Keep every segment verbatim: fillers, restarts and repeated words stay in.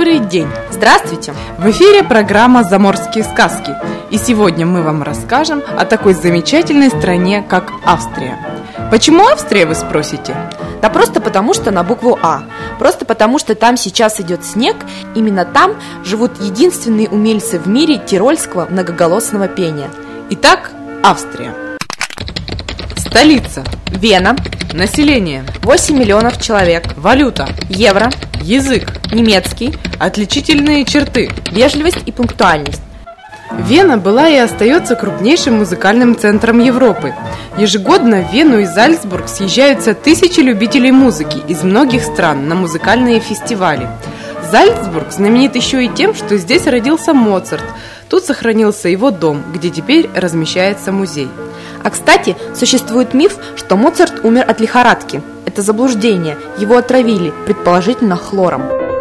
Добрый день! Здравствуйте! В эфире программа «Заморские сказки». И сегодня мы вам расскажем о такой замечательной стране, как Австрия. Почему Австрия, вы спросите? Да просто потому, что на букву А. Просто потому, что там сейчас идет снег. Именно там живут единственные умельцы в мире тирольского многоголосного пения. Итак, Австрия. Столица. Вена. Население. восемь миллионов человек. Валюта. Евро. Язык. Немецкий. Отличительные черты. Вежливость и пунктуальность. Вена была и остается крупнейшим музыкальным центром Европы. Ежегодно в Вену и Зальцбург съезжаются тысячи любителей музыки из многих стран на музыкальные фестивали. Зальцбург знаменит еще и тем, что здесь родился Моцарт. Тут сохранился его дом, где теперь размещается музей. А кстати, существует миф, что Моцарт умер от лихорадки. Это заблуждение, его отравили, предположительно хлором.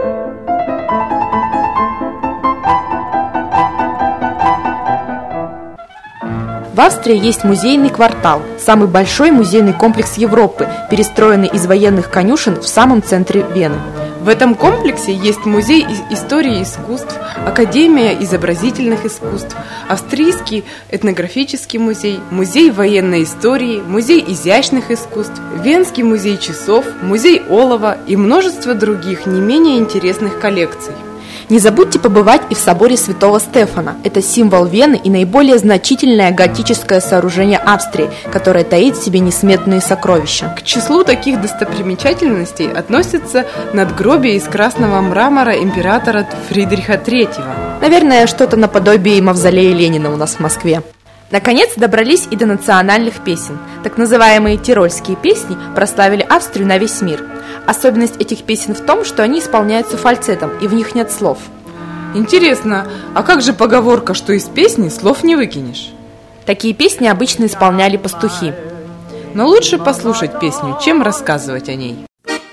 В Австрии есть музейный квартал, самый большой музейный комплекс Европы, перестроенный из военных конюшен в самом центре Вены. В этом комплексе есть музей истории искусств, Академия изобразительных искусств, Австрийский этнографический музей, музей военной истории, музей изящных искусств, Венский музей часов, музей олова и множество других не менее интересных коллекций. Не забудьте побывать и в соборе Святого Стефана. Это символ Вены и наиболее значительное готическое сооружение Австрии, которое таит в себе несметные сокровища. К числу таких достопримечательностей относится надгробие из красного мрамора императора Фридриха третьего. Наверное, что-то наподобие мавзолея Ленина у нас в Москве. Наконец добрались и до национальных песен. Так называемые тирольские песни прославили Австрию на весь мир. Особенность этих песен в том, что они исполняются фальцетом, и в них нет слов. Интересно, а как же поговорка, что из песни слов не выкинешь? Такие песни обычно исполняли пастухи. Но лучше послушать песню, чем рассказывать о ней.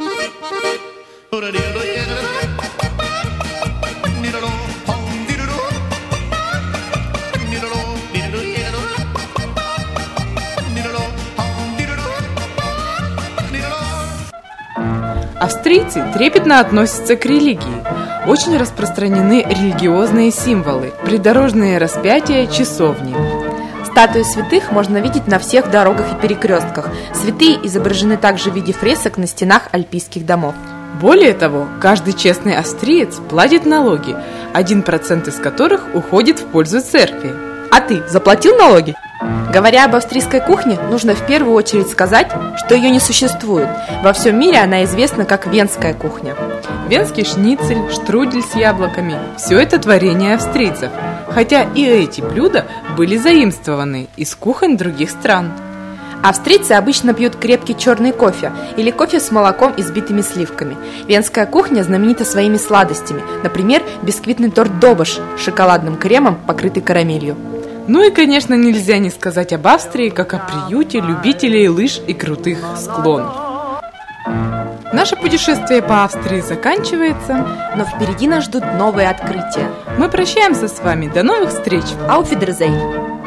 Австрийцы трепетно относятся к религии. Очень распространены религиозные символы, придорожные распятия, часовни. Статуи святых можно видеть на всех дорогах и перекрестках. Святые изображены также в виде фресок на стенах альпийских домов. Более того, каждый честный австриец платит налоги, один процент из которых уходит в пользу церкви. А ты заплатил налоги? Говоря об австрийской кухне, нужно в первую очередь сказать, что ее не существует. Во всем мире она известна как венская кухня. Венский шницель, штрудель с яблоками – все это творение австрийцев, хотя и эти блюда были заимствованы из кухонь других стран. Австрийцы обычно пьют крепкий черный кофе или кофе с молоком и взбитыми сливками. Венская кухня знаменита своими сладостями, например, бисквитный торт «Добаш» с шоколадным кремом, покрытый карамелью. Ну и, конечно, нельзя не сказать об Австрии, как о приюте любителей лыж и крутых склонов. Наше путешествие по Австрии заканчивается, но впереди нас ждут новые открытия. Мы прощаемся с вами. До новых встреч! Auf Wiedersehen!